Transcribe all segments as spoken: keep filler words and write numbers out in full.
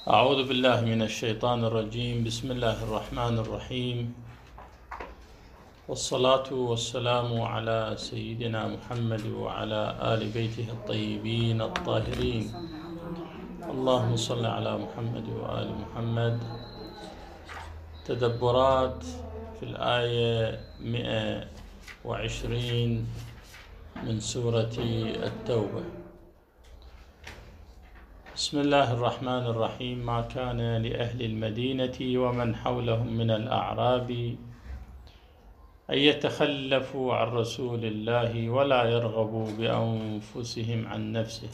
أعوذ بالله من الشيطان الرجيم. بسم الله الرحمن الرحيم، والصلاة والسلام على سيدنا محمد وعلى آل بيته الطيبين الطاهرين. اللهم صل على محمد وآل محمد. تدبرات في الآية مئة وعشرين من سورة التوبة. بسم الله الرحمن الرحيم. ما كان لأهل المدينة ومن حولهم من الأعراب أن يتخلفوا عن رسول الله ولا يرغبوا بأنفسهم عن نفسه،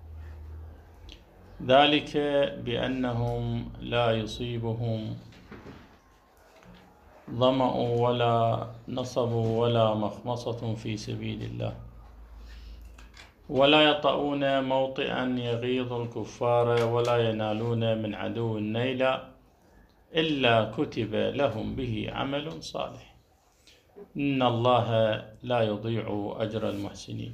ذلك بأنهم لا يصيبهم ظمأ ولا نصب ولا مخمصة في سبيل الله، ولا يطؤون موطئا يغيظ الكفار ولا ينالون من عدو نيلا إلا كتب لهم به عمل صالح، إن الله لا يضيع أجر المحسنين.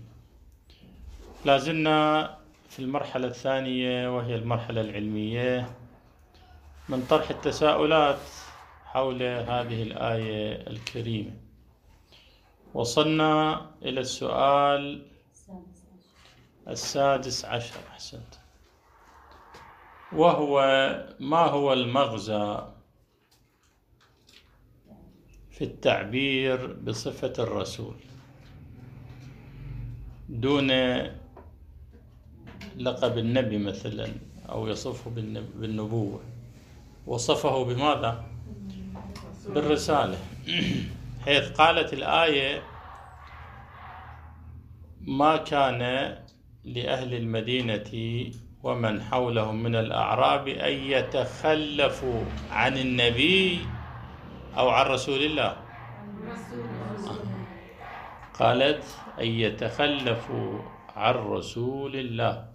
لازلنا في المرحلة الثانية وهي المرحلة العلمية من طرح التساؤلات حول هذه الآية الكريمة. وصلنا إلى السؤال السادس عشر، أحسنت، وهو ما هو المغزى في التعبير بصفة الرسول دون لقب النبي مثلا، أو يصفه بالنبوة؟ وصفه بماذا؟ بالرسالة، حيث قالت الآية: ما كان لأهل المدينة ومن حولهم من الأعراب أن يتخلفوا عن النبي أو عن رسول الله. قالت أن يتخلفوا عن رسول الله،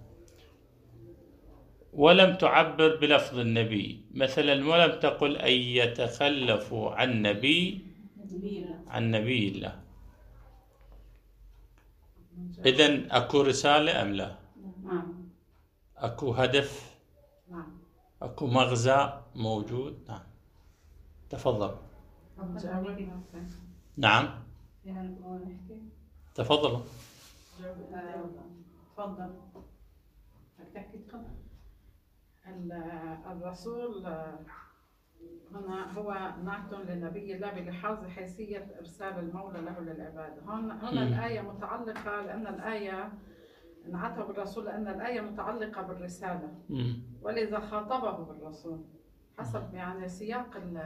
ولم تعبر بلفظ النبي مثلا، ولم تقل أن يتخلفوا عن نبي عن نبي الله. إذن أكو رسالة أم لا؟ أكو هدف؟ أكو مغزى موجود؟ نعم. تفضل. نعم تفضل. تفضل. الرسول هنا هو نعت للنبي الله بلحاظ حيثية إرسال المولى له للعباد. هون هنا الآية متعلقة، لأن الآية نعته بالرسول لأن الآية متعلقة بالرسالة، ولذا خاطبه بالرسول حسب يعني سياق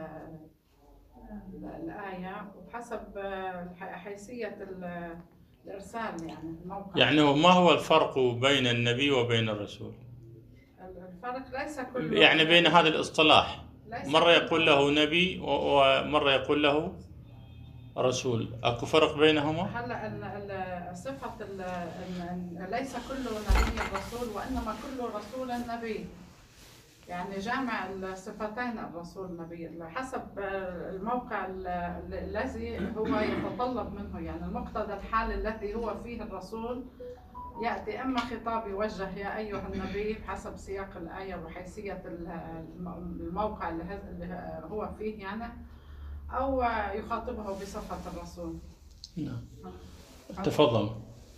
الآية وحسب حيثية الإرسال، يعني الموقع. يعني ما هو الفرق بين النبي وبين الرسول؟ الفرق ليس كله يعني بين هذا الاصطلاح، مرة يقول له نبي ومرة يقول له رسول، أكو فرق بينهما؟ هلا صفة ليس كل نبي رسول، وإنما كل رسول نبي، يعني جامع الصفتين الرسول نبي حسب الموقع الذي هو يتطلب منه، يعني المقتضى الحال الذي هو فيه الرسول يأتي إما خطاب يوجه يا أيها النبي بحسب سياق الآية وحيثية الموقع اللي هو فيه يعني، أو يخاطبه بصفة الرسول. نعم. تفضل.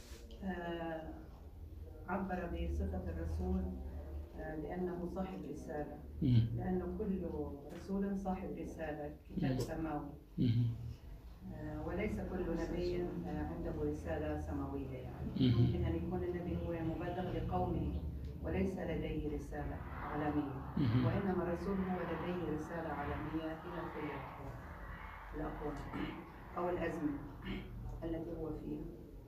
عبر بصفة الرسول لأنه صاحب رسالة، لأنه كل رسول صاحب رسالة، كتاب سماوي، وليس كل نبي عنده رسالة سماوية. يعني ممكن أن يكون النبي هو مبلغ لقومه وليس لديه رسالة عالمية، وإنما الرسول هو لديه رسالة عالمية إلى كل الأقوام أو الأزمنة التي هو فيها.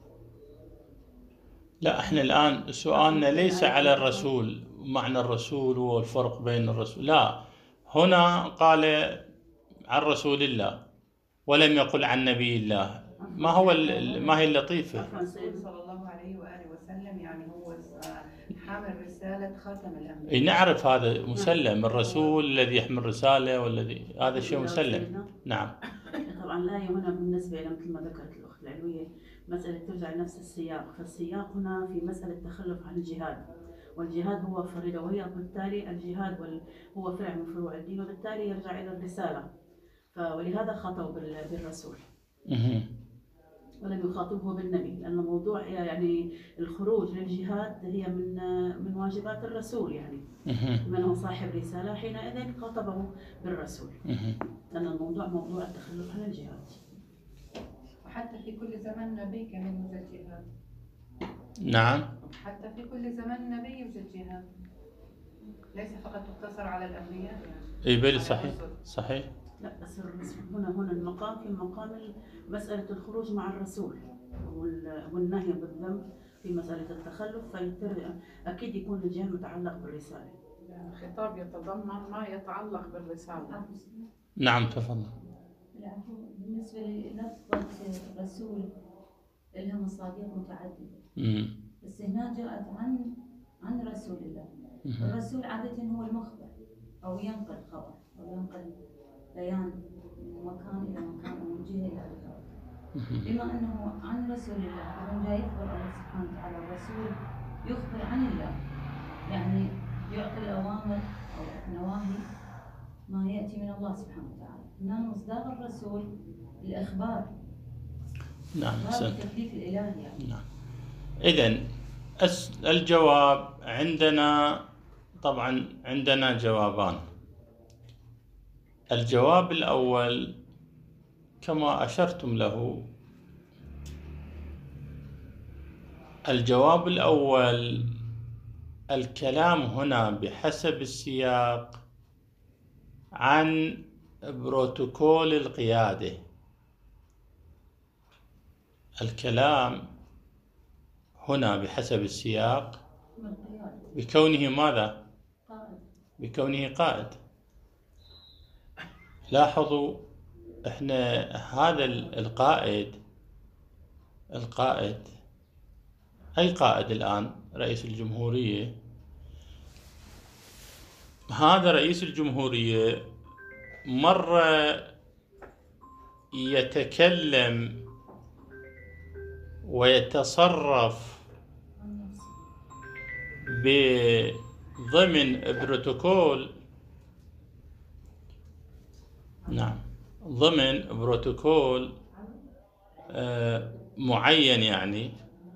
لا، احنا الآن سؤالنا ليس على الرسول، معنى الرسول والفرق بين الرسول، لا، هنا قال عن رسول الله ولم يقل عن نبي الله. ما هو ما هي اللطيفة؟ الرسول صلى الله عليه وآله وسلم يعني هو حامل رسالة خاتم الأنبياء. نعرف هذا مسلم، الرسول الذي يحمل رسالة والذي هذا شيء مسلم. نعم. طبعا الآية هنا بالنسبة إلى مثل ما ذكرت الأخت العلوية مسألة ترجع لنفس السياق، فالسياق هنا في مسألة التخلف عن الجهاد، والجهاد هو فريضة، وهي بالتالي الجهاد وال... هو فرع من فروع الدين، وبالتالي يرجع إلى الرسالة. ولهذا خاطبوا بالرسول ولم يخاطبه بالنبي، لأن موضوع يعني الخروج للجهاد هي من من واجبات الرسول، يعني من هو صاحب رسالة حينئذ خاطبه بالرسول، لأن الموضوع موضوع التخلف عن الجهاد. وحتى في كل زمن نبي كان يوجد جهاد. نعم. حتى في كل زمن نبي يوجد جهاد، ليس فقط تقتصر على الأنبياء يعني. اي بل صحيح صحيح. لا بس هنا هنا المقام في مقام مسألة الخروج مع الرسول والنهي بالذنب في مسألة التخلف، فيضطر أكيد يكون الجهاد متعلق بالرسالة. الخطاب يتضمن ما يتعلق بالرسالة. نعم تفضل. بالنسبة للفظة الرسول لها مصادر متعددة، بس هنا جاءت عن عن رسول الله. الرسول عادة هو المخبر أو ينقل خبر أو ينقل بيان من مكان إلى مكان ومن جهة إلى أخرى. بما أنه عن رسول الله، إذا جاء يخبر الله سبحانه وتعالى الرسول يخبر عن الله، يعني يعطي الأوامر أو النواهي ما يأتي من الله سبحانه وتعالى. هنا مصداق الرسول الإخبار. نعم. التكليف الإلهي يعني. نعم. إذن الجواب عندنا طبعا عندنا جوابان. الجواب الأول كما أشرتم له، الجواب الأول الكلام هنا بحسب السياق عن بروتوكول القيادة. الكلام هنا بحسب السياق بكونه ماذا؟ بكونه قائد. لاحظوا احنا هذا القائد القائد أي قائد الآن؟ رئيس الجمهورية. هذا رئيس الجمهورية مرة يتكلم ويتصرف بضمن بروتوكول، نعم ضمن بروتوكول معين يعني،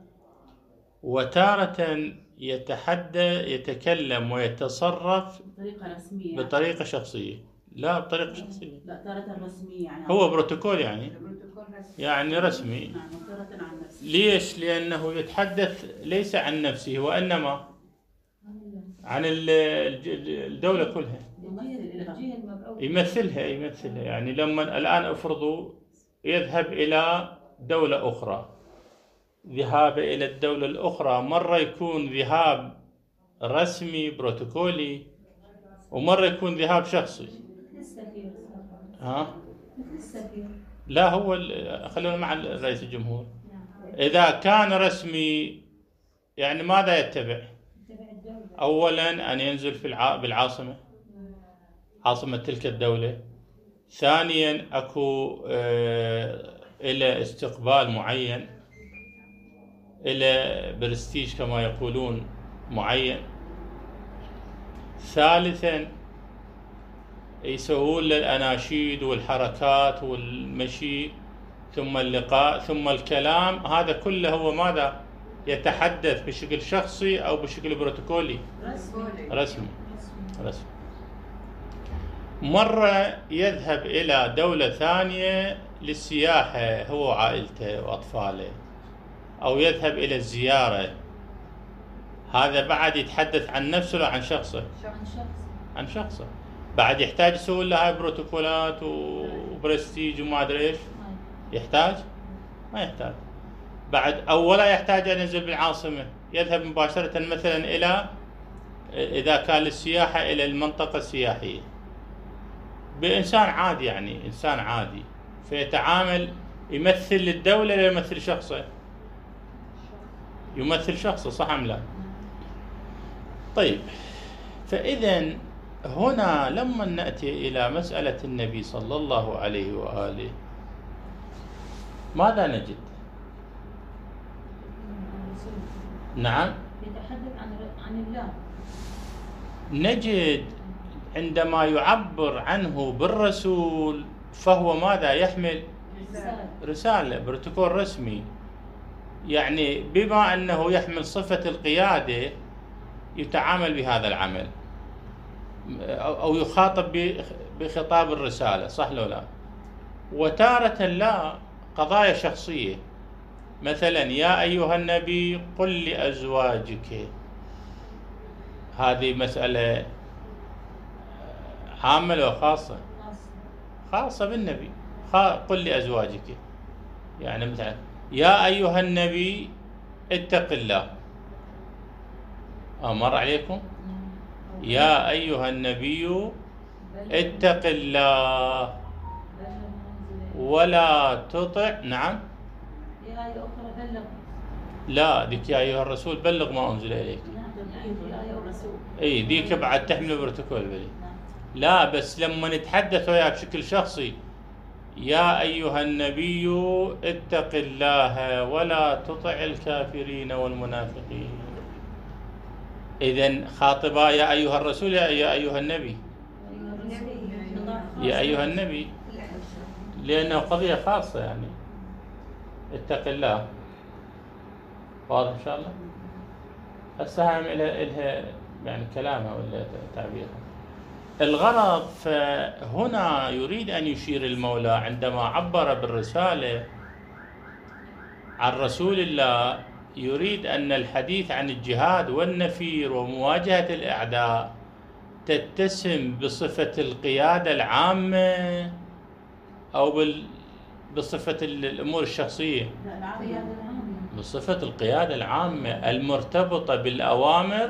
وتارة يتحدى يتكلم ويتصرف بطريقة رسمية بطريقة شخصية. لا بطريقة شخصية، لا تارة رسمية يعني هو بروتوكول يعني يعني رسمي. نعم تارة عن نفسه. ليش؟ لأنه يتحدث ليس عن نفسه وإنما عن الدولة كلها، يمثلها يمثلها يعني لما الآن افرضوا يذهب إلى دولة أخرى، ذهاب إلى الدولة الأخرى مرة يكون ذهاب رسمي بروتوكولي، ومرة يكون ذهاب شخصي. ها؟ لا هو خلونا مع رئيس الجمهور. إذا كان رسمي يعني ماذا يتبع؟ أولا أن ينزل في الع... بالعاصمة، عاصمة تلك الدولة. ثانيا أكو آه إلى استقبال معين، إلى برستيج كما يقولون معين. ثالثا يسوون للأناشيد والحركات والمشي، ثم اللقاء، ثم الكلام. هذا كله هو ماذا؟ يتحدث بشكل شخصي أو بشكل بروتوكولي رسمي رسمي, رسمي. مرة يذهب إلى دولة ثانية للسياحة هو وعائلته وأطفاله، أو يذهب إلى الزيارة. هذا بعد يتحدث عن نفسه ولا عن شخصه؟ عن شخصه. بعد يحتاج يسوي له هاي بروتوكولات وبرستيج وما أدري إيش؟ يحتاج؟ ما يحتاج. بعد أولا يحتاج أن ينزل بالعاصمة، يذهب مباشرة مثلا إلى، إذا كان للسياحة، إلى المنطقة السياحية بإنسان عادي، يعني إنسان عادي، فيتعامل يمثل للدولة لا يمثل شخصه؟ يمثل شخصه، صح أم لا؟ طيب، فإذن هنا لما نأتي إلى مسألة النبي صلى الله عليه وآله ماذا نجد؟ نعم يتحدث عن عن عن الله. نجد عندما يعبر عنه بالرسول فهو ماذا يحمل؟ رسالة. رسالة، بروتوكول رسمي. يعني بما أنه يحمل صفة القيادة يتعامل بهذا العمل أو يخاطب بخطاب الرسالة، صح لو لا؟ وتارة لا، قضايا شخصية، مثلا يا أيها النبي قل لأزواجك، هذه مسألة عامة أو خاصة؟ خاصة بالنبي. قل لأزواجك، يعني مثلا يا أيها النبي اتق الله، أمر عليكم يا أيها النبي اتق الله ولا تطع. نعم. يا آية أخرى بلغ. لا، ذيك يا أيها الرسول بلغ ما أنزل إليك. اي ذيك بعد تحمل بروتوكول بلي. لا، بس لما نتحدث وياه بشكل شخصي يا أيها النبي اتق الله ولا تطع الكافرين والمنافقين، إذن خاطبا يا أيها الرسول يا أيها النبي، يا أيها النبي، لأنه قضية خاصة، يعني اتق الله. واضح إن شاء الله؟ السهم إلها يعني كلامها ولا تعبيرها. الغرض، فهنا يريد أن يشير المولى عندما عبر بالرسالة عن رسول الله، يريد أن الحديث عن الجهاد والنفير ومواجهة الأعداء تتسم بصفة القيادة العامة أو بصفة الأمور الشخصية؟ بصفة القيادة العامة المرتبطة بالأوامر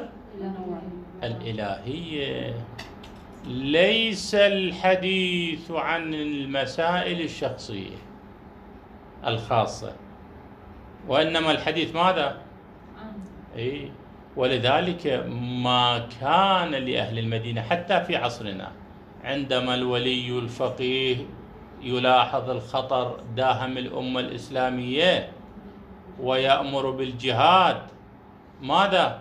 الإلهية، ليس الحديث عن المسائل الشخصية الخاصة، وإنما الحديث ماذا؟ إيه؟ ولذلك ما كان لأهل المدينة حتى في عصرنا عندما الولي الفقيه يلاحظ الخطر داهم الأمة الإسلامية ويأمر بالجهاد، ماذا؟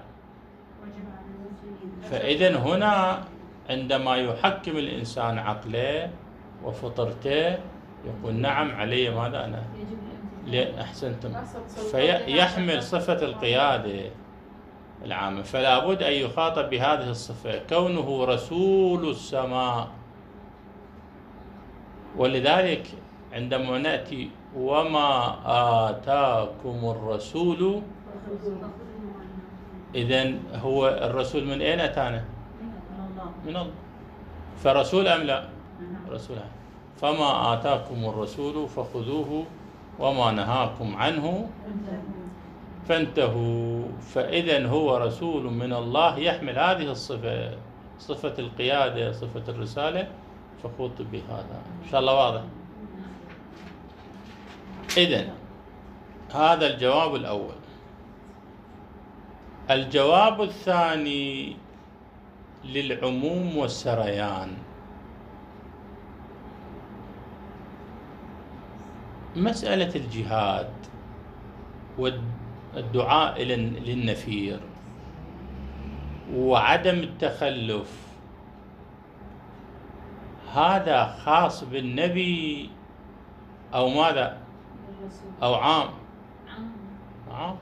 فإذن هنا عندما يحكم الإنسان عقله وفطرته يقول نعم علي ماذا أنا؟ أحسنتم. فيحمل صفة القيادة العامة، فلا بد أن يخاطب بهذه الصفة كونه رسول السماء. ولذلك عندما نأتي وما آتاكم الرسول، إذن هو الرسول من أين أتانا؟ من الله. فرسول أم لا؟ رسول. فما آتاكم الرسول فخذوه وما نهاكم عنه فانتهوا. فإذن هو رسول من الله يحمل هذه الصفة، صفة القيادة، صفة الرسالة، فخوطب بهذا. إن شاء الله واضح. إذن هذا الجواب الأول. الجواب الثاني للعموم والسريان. مسألة الجهاد والدعاء للنفير وعدم التخلف، هذا خاص بالنبي أو ماذا؟ أو عام؟ عام.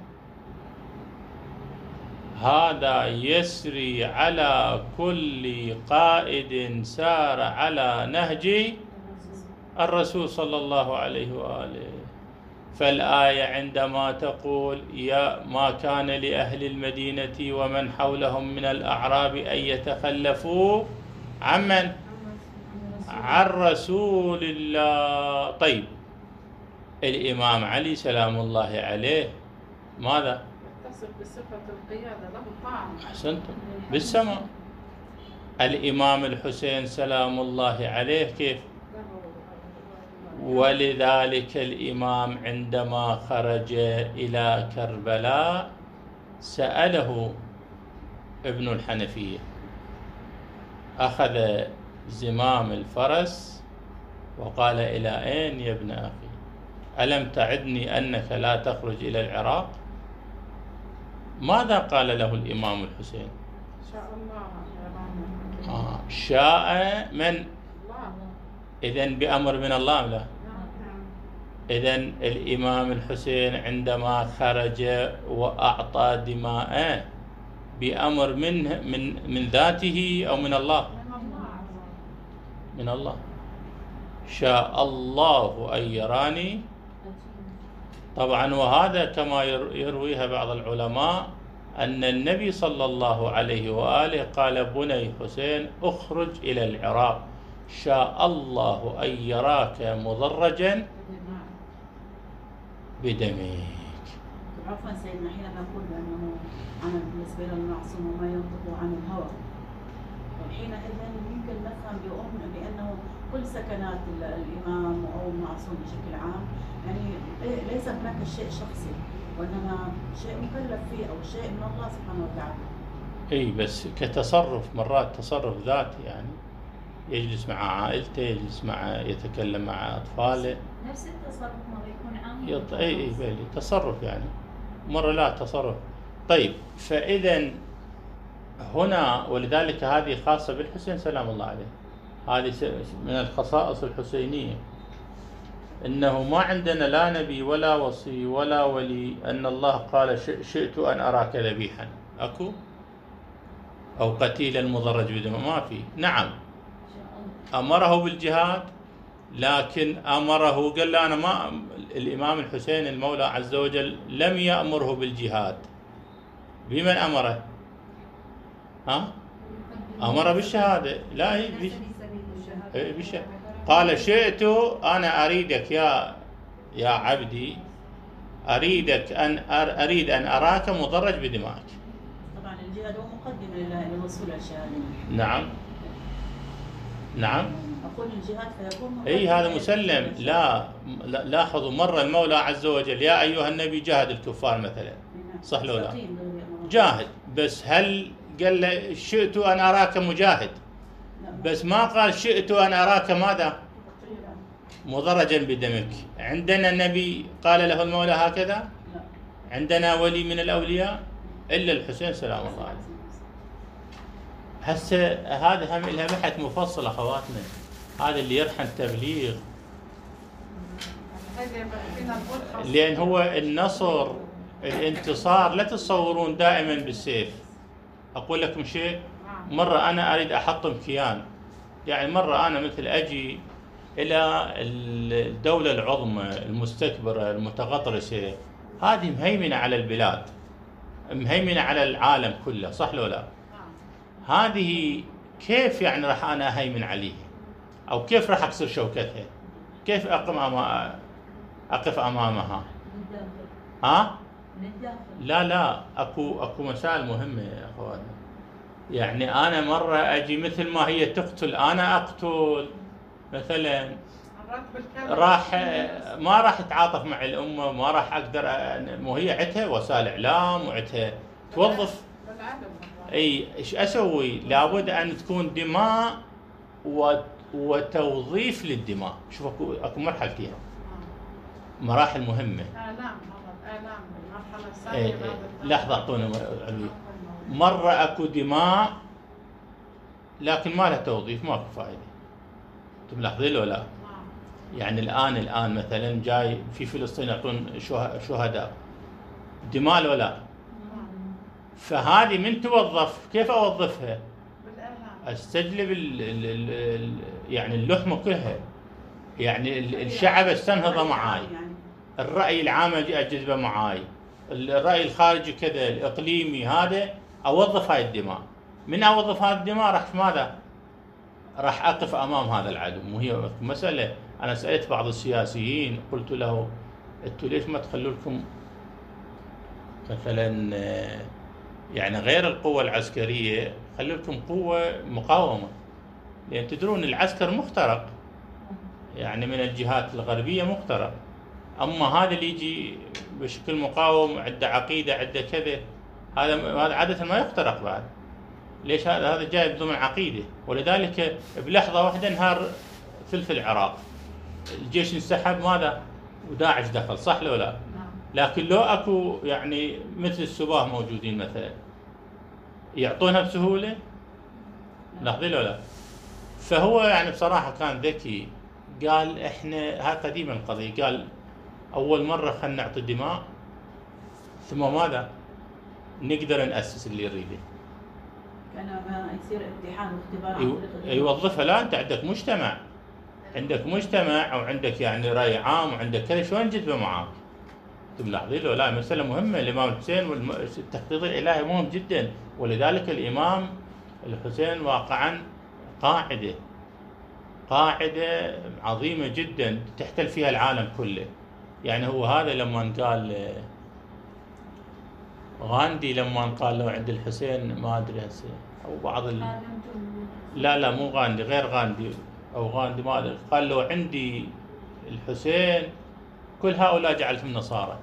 هذا يسري على كل قائد سار على نهج الرسول صلى الله عليه وآله. فالآية عندما تقول يا ما كان لأهل المدينة ومن حولهم من الأعراب أن يتخلفوا عن من؟ عن رسول الله. طيب الإمام علي سلام الله عليه ماذا؟ يتصف بصفة القيادة، له طعم. أحسنتم، بالسماء. الإمام الحسين سلام الله عليه كيف؟ ولذلك الإمام عندما خرج إلى كربلاء سأله ابن الحنفية، أخذ زمام الفرس وقال إلى أين يا ابن أخي؟ ألم تعدني أنك لا تخرج إلى العراق؟ ماذا قال له الإمام الحسين؟ شاء الله يا آه. شاء من؟ الله. إذن بأمر من الله لا؟ نعم. إذن الإمام الحسين عندما خرج وأعطى دماءه بأمر منه من من ذاته أو من الله؟ من الله. من الله. شاء الله أن يراني. طبعا وهذا كما يرويها بعض العلماء أن النبي صلى الله عليه وآله قال بني حسين اخرج إلى العراق شاء الله أن يراك مضرجا بدمك. عفوا سيدنا، حين نقول بأنه أنا بالنسبة لنا المعصوم وما ينطق عن الهوى، حينئذ يمكن نفهم بأمر بأنه كل سكنات الإمام أو المعصوم بشكل عام يعني ليس هناك شيء شخصي، وإنما شيء مكلف فيه أو شيء من الله سبحانه وتعالى. اي بس كتصرف مرات تصرف ذاتي، يعني يجلس مع عائلته، يجلس مع يتكلم مع أطفاله. نفس التصرف مرة يكون عام. يط... اي اي بالي تصرف يعني مرة لا تصرف. طيب فإذا هنا ولذلك هذه خاصة بالحسين سلام الله عليه، هذه من الخصائص الحسينية، إنه ما عندنا لا نبي ولا وصي ولا ولي أن الله قال شئت أن أراك ذبيحا، أكو أو قتيلا مضرج بدم، ما في. نعم أمره بالجهاد، لكن أمره قال له أنا ما، الإمام الحسين المولى عز وجل لم يأمره بالجهاد. بمن أمره؟ ها؟ أمر بالشهادة. لا هي بالشهادة. قال شئت أنا أريدك يا يا عبدي، أريدك أن أريد أن أراك مضرج بدمائك. طبعا الجهاد هو مقدم للوصول للشهادة. نعم نعم. أقول الجهاد فيكون أي هذا مسلم. لا لاحظوا مرة المولى عز وجل يا أيها النبي جاهد الكفار مثلا، صح لو لا؟ جاهد، بس هل قال له شئت أن أراك مجاهد؟ بس ما قال شئت أن أراك ماذا؟ مضرجا بدمك. عندنا النبي قال له المولى هكذا؟ عندنا ولي من الأولياء إلا الحسين سلام الله عليه. هسه هذا هم لها بحث مفصل أخواتنا، هذا اللي يرحل تبليغ، لأن هو النصر الانتصار لا تتصورون دائما بالسيف. أقول لكم شيء، مرة أنا أريد أحطم كيان، يعني مرة أنا مثل أجي إلى الدولة العظمى المستكبرة المتغطرسة، هذه مهيمنة على البلاد، مهيمنة على العالم كله، صح لو لا؟ هذه كيف يعني راح أنا أهيمن عليها؟ أو كيف راح أكسر شوكتها؟ كيف أقم أما أقف أمامها؟ ها؟ لا لا، أكو أكو مسائل مهمة يا أخواني. يعني أنا مرة أجي مثل ما هي تقتل أنا أقتل مثلا، راح ما راح أتعاطف مع الأمة، ما راح أقدر، مو هي عتها وسائل إعلام وعتها توظف. أي إيش أسوي؟ لابد أن تكون دماء وتوظيف للدماء. شوف أكو أكو مرحلتين، مراحل مهمة. آلام آلام المرحلة الثانية. لحظة أعطونا علوي. مرة أكو دماء لكن ما لها توظيف، ماكو فائدة. أنتم ملاحظين ولا لا؟ يعني الآن الآن مثلا جاي في فلسطين يعطون شهداء دماء ولا لا؟ فهذه من توظف كيف أوظفها؟ استجلب ال ال ال يعني اللحمة كلها، يعني الشعب استنهض معاي، الرأي العام أجذبه معاي، الرأي الخارجي كذا، الإقليمي هذا، أوظف هاي الدماء. من أوظف هذه الدماء راح ماذا؟ راح أقف أمام هذا العدو. وهي مسألة، أنا سألت بعض السياسيين قلت له أنتوا ليش ما تخلوا لكم مثلا يعني غير القوة العسكرية، خلوا لكم قوة مقاومة، لأن تدرون العسكر مخترق يعني من الجهات الغربية مخترق، أما هذا اللي يجي بشكل مقاوم عنده عقيدة عنده كذا، هذا هذا عادة ما يخترق بعد. ليش؟ هذا هذا جاي بضمن عقيدة، ولذلك بلحظة واحدة انهار ثلث العراق، الجيش انسحب ماذا؟ وداعش دخل، صح لو لا؟ لكن لو اكو يعني مثل السباه موجودين مثلا يعطونها بسهوله؟ لاحظين ولا لا؟ فهو يعني بصراحه كان ذكي، قال احنا هاي قديمه القضيه، قال اول مره خلينا نعطي دماء ثم ماذا؟ نقدر ناسس اللي يريده. كان ما يصير امتحان واختبار. يوظفها. لا انت عندك مجتمع، عندك مجتمع وعندك يعني راي عام وعندك كذا، شلون تجذبه معاك؟ تلاحظين له؟ لا مسألة مهمة. الإمام الحسين والتخطيط الإلهي مهم جدا، ولذلك الإمام الحسين واقعا قاعدة قاعدة عظيمة جدا تحتل فيها العالم كله. يعني هو هذا لما قال غاندي، لما قال له عند الحسين ما أدري هسه أو بعض ال... لا لا مو غاندي، غير غاندي أو غاندي ما أدري، قال له عندي الحسين كل هؤلاء جعلتهم نصارى.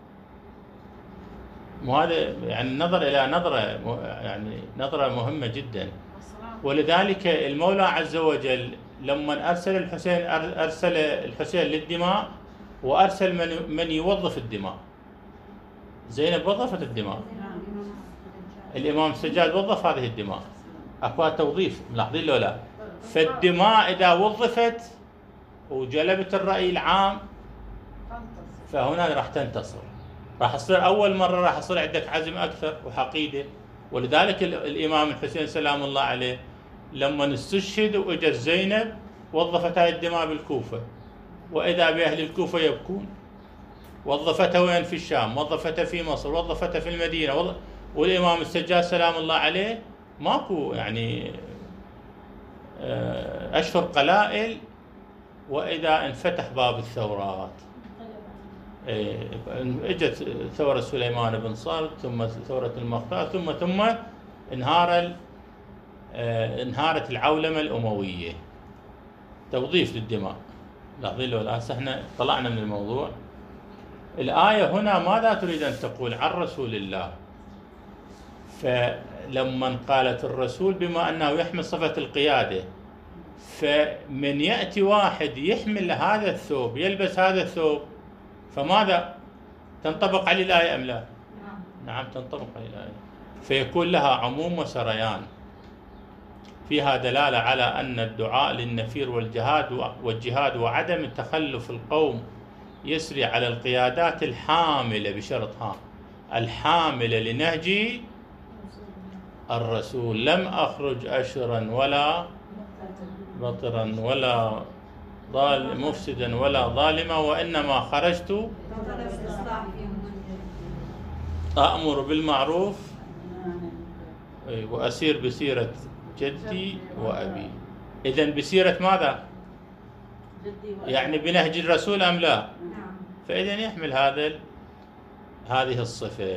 وهذا يعني نظر إلى نظرة يعني نظرة مهمة جدا. ولذلك المولى عز وجل لما أرسل الحسين أرسل الحسين للدماء، وأرسل من من يوظف الدماء. زينب وظفت الدماء، الإمام السجاد وظف هذه الدماء، أكو توظيف، ملاحظين له لا؟ فالدماء إذا وظفت وجلبت الرأي العام فهنا راح تنتصر، راح تصير أول مرة راح يصير عندك عزم أكثر وحقيدة. ولذلك الإمام الحسين سلام الله عليه لما استشهد وإجت زينب وظفت هاي الدماء بالكوفة، وإذا بأهل الكوفة يبكون. وظفتها وين؟ في الشام، وظفتها في مصر، وظفتها في المدينة، وظ... والإمام السجاد سلام الله عليه ماكو يعني أشهر قلائل وإذا انفتح باب الثورات. اجت ثورة سليمان بن صلت، ثم ثورة المختار، ثم ثم انهار انهارت العولمة الأموية. توظيف للدماء. لاحظين له الآن احنا طلعنا من الموضوع. الآية هنا ماذا تريد أن تقول عن رسول الله؟ فلما قالت الرسول بما أنه يحمل صفة القيادة، فمن يأتي واحد يحمل هذا الثوب، يلبس هذا الثوب، فماذا تنطبق عليه الآية أم لا؟ نعم. نعم تنطبق عليه الآية، فيكون لها عموم وسريان. فيها دلالة على أن الدعاء للنفير والجهاد والجهاد وعدم تخلف القوم يسري على القيادات الحاملة، بشرطها الحاملة لنهج الرسول. لم أخرج أشرا ولا بطرا ولا ضال مفسدا ولا ظالما، وإنما خرجت أأمر بالمعروف وأسير بسيرة جدي وأبي. إذن بسيرة ماذا؟ يعني بنهج الرسول أم لا؟ فإذن يحمل هذا هذه الصفة.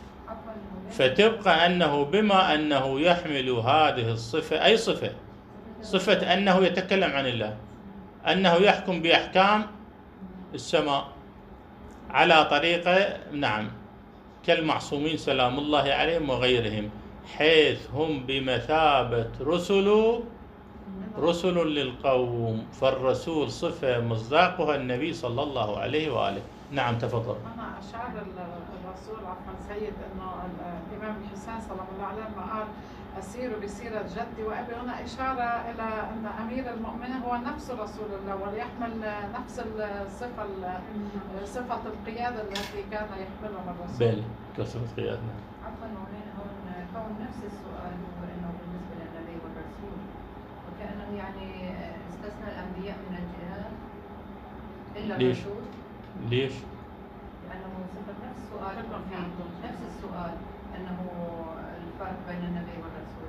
فتبقى أنه بما أنه يحمل هذه الصفة، أي صفة؟ صفة أنه يتكلم عن الله، أنه يحكم بأحكام السماء على طريقة نعم كالمعصومين سلام الله عليهم وغيرهم، حيث هم بمثابة رسل رسل للقوم. فالرسول صفة مصداقها النبي صلى الله عليه وآله. نعم تفضل. أنا أشار الرسول عفوا سيد أنه الإمام الحسين صلى الله عليه وسلم قال أسير بسيرة جدي وأبي، هنا إشارة إلى أن أمير المؤمنين هو نفس رسول الله، وليحمل نفس الصفة صفة القيادة التي كان يحملها الرسول. بل كصفة القيادة. عفوا هون كون نفس السؤال هو أنه بالنسبة للنبي والرسول وكأنه يعني استثنى الأنبياء من الجهاد إلا ليش؟ الرسول. ليش؟ لأنه صفة نفس السؤال فيه نفس السؤال أنه الفرق بين النبي والرسول.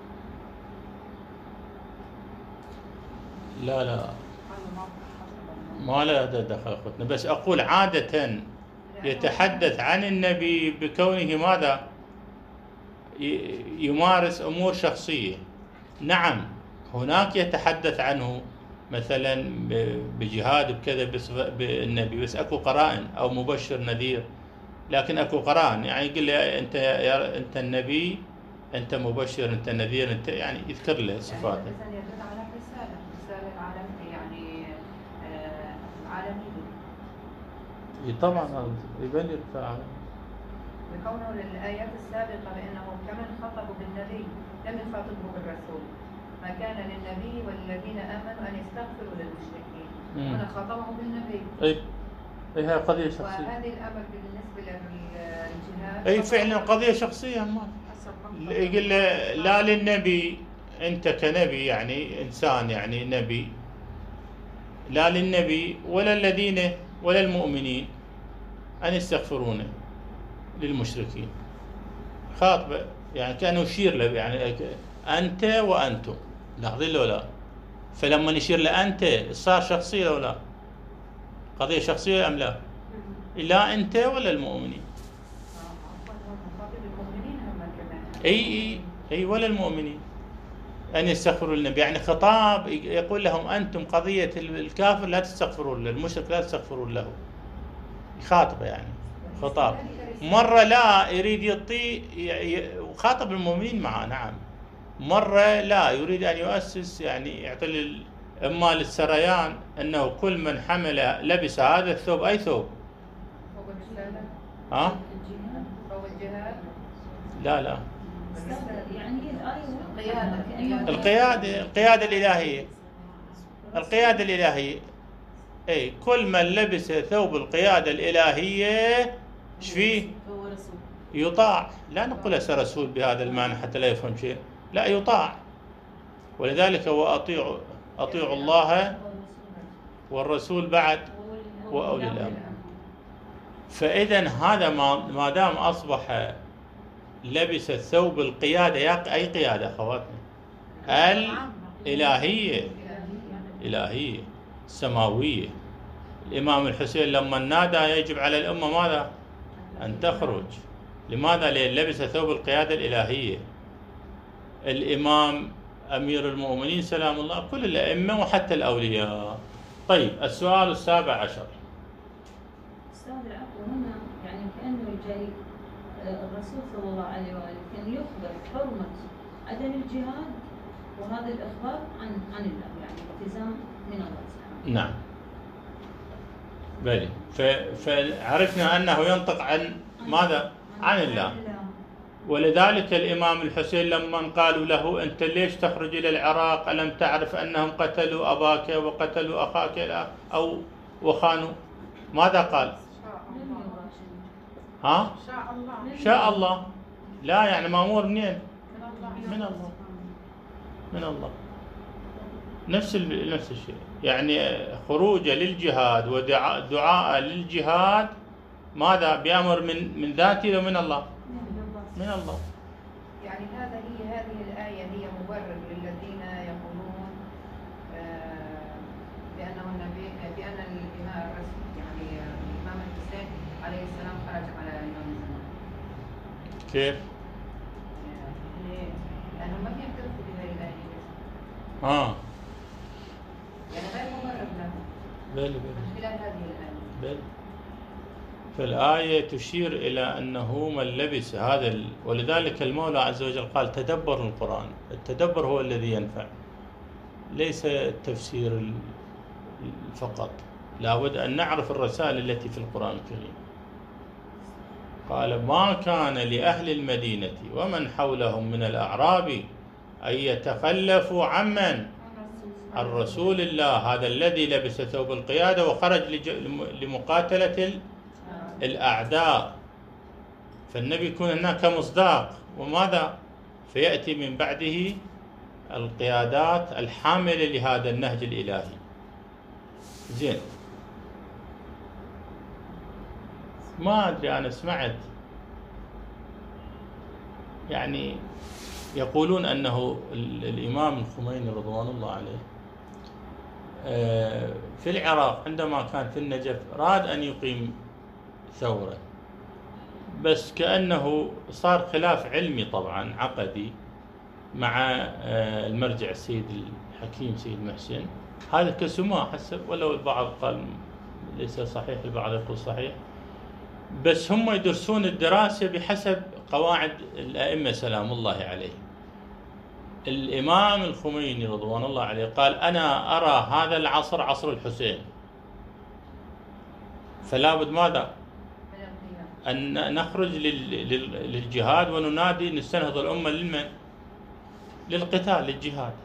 لا لا ما لا دخل أخوتنا، بس أقول عادة يتحدث عن النبي بكونه ماذا؟ يمارس أمور شخصية. نعم هناك يتحدث عنه مثلا بجهاد بكذا بالنبي، بس أكو قرائن أو مبشر نذير، لكن أكو قرائن يعني يقول لي أنت يا أنت النبي، أنت مبشر، أنت نذير، أنت يعني يذكر له صفاته. يعني يدل على رسالة رسالة عالم يعني آه عالمية. إي طبعا يبين يرفع. بقوله للآيات السابقة بأنه كمن خطبوا بالنبي لم يخاطبوا بالرسول، ما كان للنبي والذين آمنوا أن يستغفروا للمشركين، هنا خاطبهم بالنبي. أي أي هي قضية شخصية. وهذه الأمر بالنسبة للجهاد. أي فعلا قضية شخصية. ما يقول لا للنبي أنت كنبي يعني إنسان يعني نبي، لا للنبي ولا الذين ولا المؤمنين أن يستغفرون للمشركين. خاطبة يعني كأنه يشير له يعني أنت وأنتم، لاحظين له لا؟ فلما نشير لأنت صار شخصية ولا لا؟ قضية شخصية أم لا؟ لا أنت ولا المؤمنين. أي أي أي ولا المؤمنين أن يستغفروا للنبي، يعني خطاب يقول لهم أنتم قضية الكافر لا تستغفرون له، المشرك لا تستغفرون له. خاطبة يعني خطاب. مرة لا يريد يعطي وخاطب المؤمنين معه نعم، مرة لا يريد أن يؤسس يعني يعطي إما للسريان أنه كل من حمل لبس هذا الثوب أي ثوب. ها؟ لا لا يعني القيادة القيادة الإلهية القيادة الإلهية أي كل من لبس ثوب القيادة الإلهية ايش فيه؟ يطاع. لا نقول ليس رسول بهذا المعنى حتى لا يفهم شيء، لا يطاع. ولذلك هو أطيع أطيع الله والرسول بعد وأولي الأمر. فإذا هذا ما دام أصبح لبس ثوب القيادة، يا أي قيادة أخواتنا؟ الإلهية الإلهية السماوية. الإمام الحسين لما نادى يجب على الأمة ماذا؟ أن تخرج. لماذا؟ لأن لبس ثوب القيادة الإلهية. الإمام أمير المؤمنين سلام الله، كل الأئمة وحتى الأولياء. طيب السؤال السابع عشر. السابع هنا يعني كأنه جاي الرسول صلى الله عليه وآله كان يخبر حرمة عدم الجهاد، وهذا الإخبار عن عن الله يعني التزام من الله سبحانه. نعم بلي. فعرفنا أنه ينطق عن ماذا؟ عن الله. ولذلك الإمام الحسين لما قالوا له أنت ليش تخرج إلى العراق ألم تعرف أنهم قتلوا أباك وقتلوا أخاك أو وخانوا، ماذا قال؟ ها؟ شاء الله. شاء الله. لا يعني مأمور منين؟ من الله. من الله. نفس نفس الشيء يعني خروجه للجهاد ودعاء للجهاد ماذا؟ بأمر من من ذاته ومن الله. من الله. يعني هذا هي هذه الآية هي مبرر للذين يقولون آه بأنه النبي بأن الإمام يعني الإمام الحسين عليه السلام خرج على الإمام الزمان. كيف؟ يعني لأنه ما يعترفوا بهذه الآية. آه. يعني غير مبرر لهم. بلي بلي. من خلال هذه الآية. بلي. فالآية تشير إلى أنه من لبس هذا ال... ولذلك المولى عز وجل قال تدبر القرآن. التدبر هو الذي ينفع، ليس التفسير فقط. لابد أن نعرف الرسائل التي في القرآن الكريم. قال ما كان لأهل المدينة ومن حولهم من الأعراب أن يتخلفوا عمن؟ عن رسول الله، هذا الذي لبس ثوب القيادة وخرج لج... لمقاتلة ال... الأعداء. فالنبي يكون هناك مصداق، وماذا؟ فيأتي من بعده القيادات الحاملة لهذا النهج الإلهي. زين. ما أدري أنا سمعت يعني يقولون أنه الإمام الخميني رضوان الله عليه في العراق عندما كان في النجف راد أن يقيم ثورة، بس كأنه صار خلاف علمي طبعا عقدي مع المرجع السيد الحكيم سيد محسن. هذا كسماء حسب، ولو البعض قال ليس صحيح البعض يقول صحيح، بس هم يدرسون الدراسة بحسب قواعد الأئمة سلام الله عليه. الإمام الخميني رضوان الله عليه قال أنا أرى هذا العصر عصر الحسين، فلا بد ماذا؟ أن نخرج للجهاد وننادي نستنهض الأمة للمن؟ للقتال، للجهاد.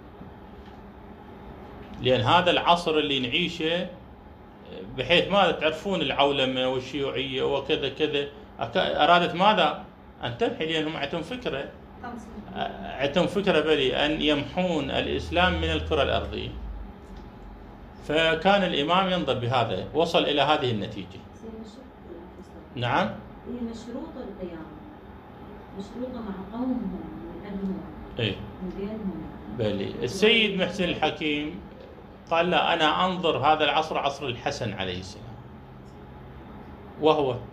لأن هذا العصر اللي نعيشه بحيث ماذا تعرفون العولمة والشيوعية وكذا كذا أرادت ماذا؟ أن تمحي، لأنهم عندهم فكرة عندهم فكرة بلي أن يمحون الإسلام من الكرة الأرضية. فكان الإمام ينظر بهذا، وصل إلى هذه النتيجة. نعم. هي مشروطة القيام، مشروطة مع قومهم من أهلهم. إيه. من دينهم. بلي السيد محسن الحكيم قال لا، أنا أنظر هذا العصر عصر الحسن عليه السلام، وهو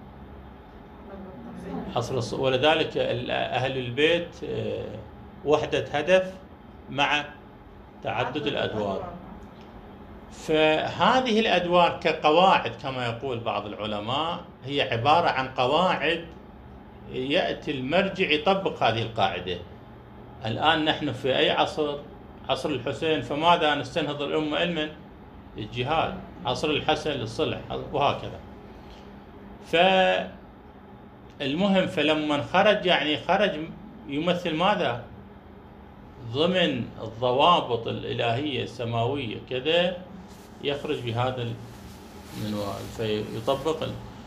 عصر الص... ولذلك أهل البيت وحدة هدف مع تعدد الأدوار. فهذه الأدوار كقواعد كما يقول بعض العلماء هي عبارة عن قواعد يأتي المرجع يطبق هذه القاعدة. الآن نحن في أي عصر؟ عصر الحسين، فماذا نستنهض الأمة علما؟ الجهاد. عصر الحسن للصلح، وهكذا. فالمهم فلما خرج يعني خرج يمثل ماذا؟ ضمن الضوابط الإلهية السماوية كذا، يخرج بهذا المنوال فيطبق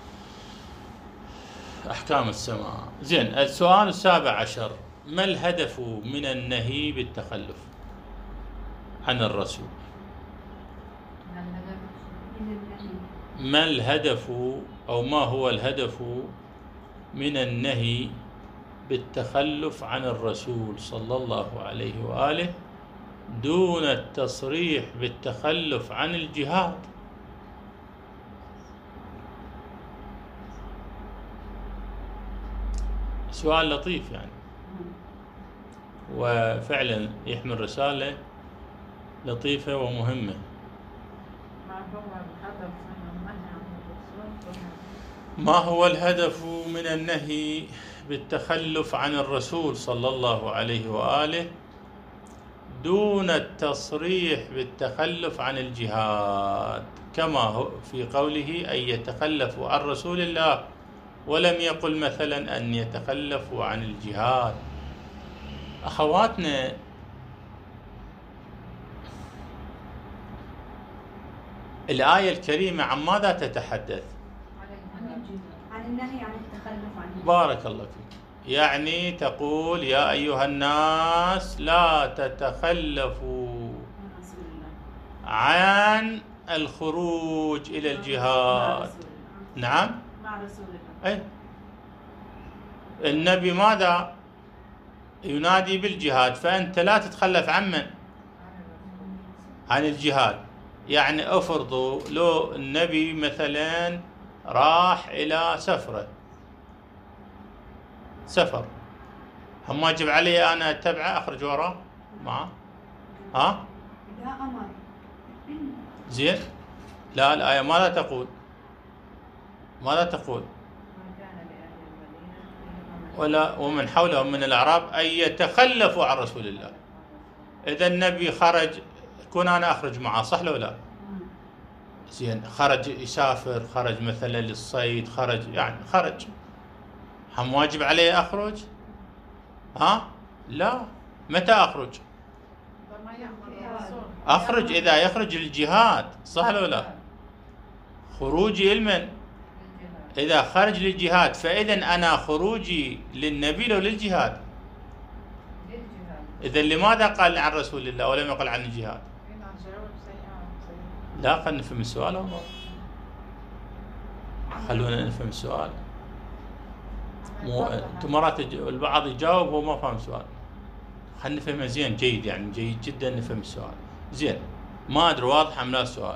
أحكام السماء. زين، السؤال السابع عشر: ما الهدف من النهي بالتخلف عن الرسول؟ ما الهدف أو ما هو الهدف من النهي بالتخلف عن الرسول صلى الله عليه وآله دون التصريح بالتخلف عن الجهاد؟ سؤال لطيف يعني، وفعلا يحمل رسالة لطيفة ومهمة. ما هو الهدف من النهي بالتخلف عن الرسول صلى الله عليه وآله دون التصريح بالتخلف عن الجهاد، كما هو في قوله أن يتخلفوا عن رسول الله، ولم يقل مثلا أن يتخلفوا عن الجهاد. أخواتنا، الآية الكريمة عن ماذا تتحدث؟ عن النهي عن التخلف عن الجهاد. بارك الله فيك. يعني تقول يا أيها الناس لا تتخلفوا عن الخروج إلى الجهاد. نعم، مع رسول الله. أي النبي ماذا ينادي بالجهاد، فأنت لا تتخلف عن من؟ عن الجهاد. يعني أفرضوا لو النبي مثلا راح إلى سفرة سفر، هم واجب علي أنا أتبعه أخرج وراه معه؟ ها؟ لا أمر. زين؟ لا، الآية ماذا تقول؟ ماذا تقول؟ ولا ومن حولهم من الأعراب أن يتخلفوا عن رسول الله. إذا النبي خرج كون أنا أخرج معه، صح لو لا؟ زين، خرج يسافر، خرج مثلا للصيد، خرج يعني خرج، هم واجب عليه أخرج؟ ها؟ لا. متى أخرج؟ أخرج إذا يخرج للجهاد، صح لو لا؟ خروجي لمن؟ إذا خرج للجهاد، فإذا أنا خروجي للنبي لو للجهاد؟ إذا لماذا قال عن رسول الله ولم يقل عن الجهاد؟ لا، خلينا نفهم السؤال. هو خلونا نفهم السؤال. مو انتم مرات البعض يجاوب وهو ما فاهم السؤال. خلينا نفهمه زين جيد، يعني جيد جدا نفهم السؤال زين. ما ادري واضح ام لا السؤال؟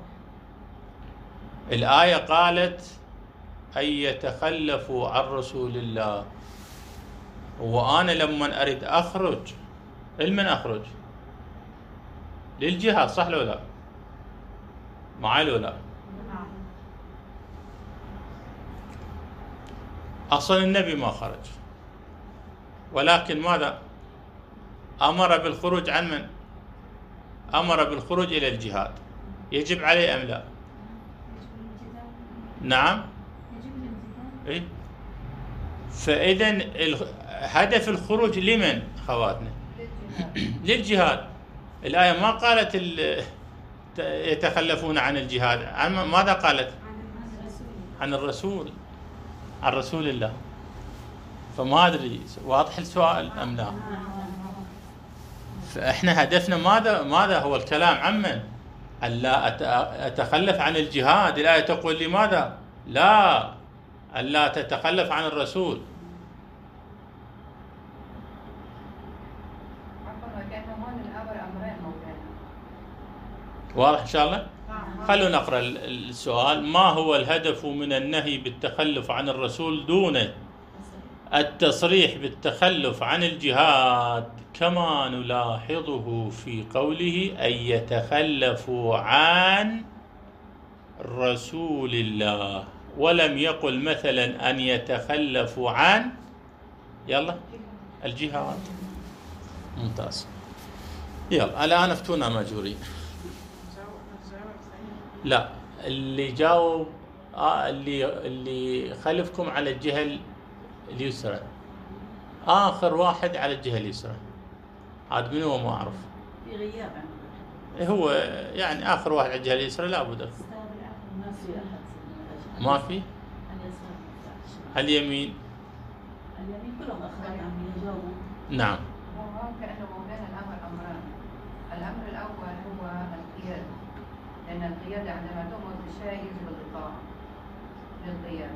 الآية قالت أن يتخلفوا عن رسول الله، وأنا لما أريد أخرج لمن أخرج؟ للجهاد، صح لو لا؟ معي لو لا؟ أصلا النبي ما خرج، ولكن ماذا؟ أمر بالخروج عن من؟ أمر بالخروج إلى الجهاد. يجب عليه أم لا؟ نعم. إيه؟ فإذا هدف الخروج لمن خواتنا؟ للجهاد. الآية ما قالت يتخلفون عن الجهاد، ماذا قالت؟ عن الرسول، عن رسول الله. فما أدري واضح السؤال أم لا؟ فإحنا هدفنا ماذا؟ ماذا هو الكلام عن من؟ ألا أتخلف عن الجهاد. الآية تقول لماذا؟ لا، ألا تتخلف عن الرسول. واضح إن شاء الله؟ خلونا نقرأ السؤال. ما هو الهدف من النهي بالتخلف عن الرسول دون التصريح بالتخلف عن الجهاد، كما نلاحظه في قوله أن يتخلفوا عن رسول الله، ولم يقل مثلا أن يتخلفوا عن يلا الجهاد. ممتاز. يلا الآن افتونا ماجورين. لا، اللي جاوب آه اللي اللي خلفكم على الجهة اليسرى، آخر واحد على الجهة اليسرى، عاد من هو ما أعرف. في غياب هو يعني آخر واحد على الجهة اليسرى لا بد. ما في؟ اليمين. اليمين كلهم أخوات عم يجاوبوا. نعم. هو كأنه مولانا الأمر أمران. الأمر الأول هو القيادة، لأن القيادة عندما تؤمر بشيء يجب الإطاعة للقيادة،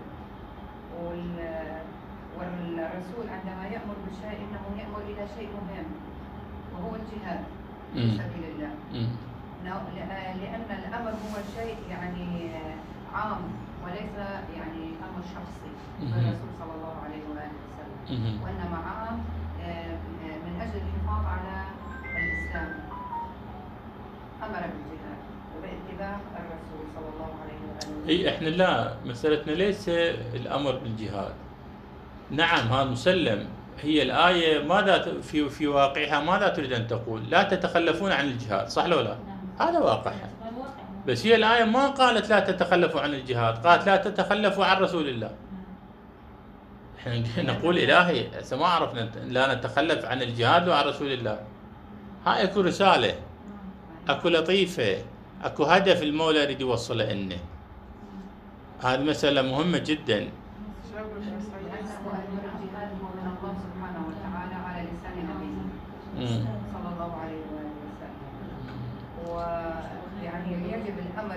والرسول عندما يأمر بشيء إنه يأمر إلى شيء مهم وهو الجهاد في سبيل الله. لأن الأمر هو شيء يعني عام وليس يعني أمر شخصي بالرسول صلى الله عليه وآله وسلم، وإنما عام من أجل الحفاظ على الإسلام. أمر بالجهاد وباتباع الرسول صلى الله عليه وآله وسلم. إيه إحنا لا، مسألتنا ليس الأمر بالجهاد. نعم هذا مسلم. هي الآية ماذا في في واقعها ماذا تريد أن تقول؟ لا تتخلفون عن الجهاد، صح ولا لا؟ هذا واقعها. بس هي الآية ما قالت لا تتخلفوا عن الجهاد، قالت لا تتخلفوا عن رسول الله. احنا نقول إلهي هسه ما عرفنا لا نتخلف عن الجهاد وعن رسول الله. هاي اكو رسالة، اكو لطيفة، اكو هدف المولى يريد يوصله لنا. هذه مسألة مهمة جدا. صلى الله عليه وآله وسلم. ويعني يجب الأمر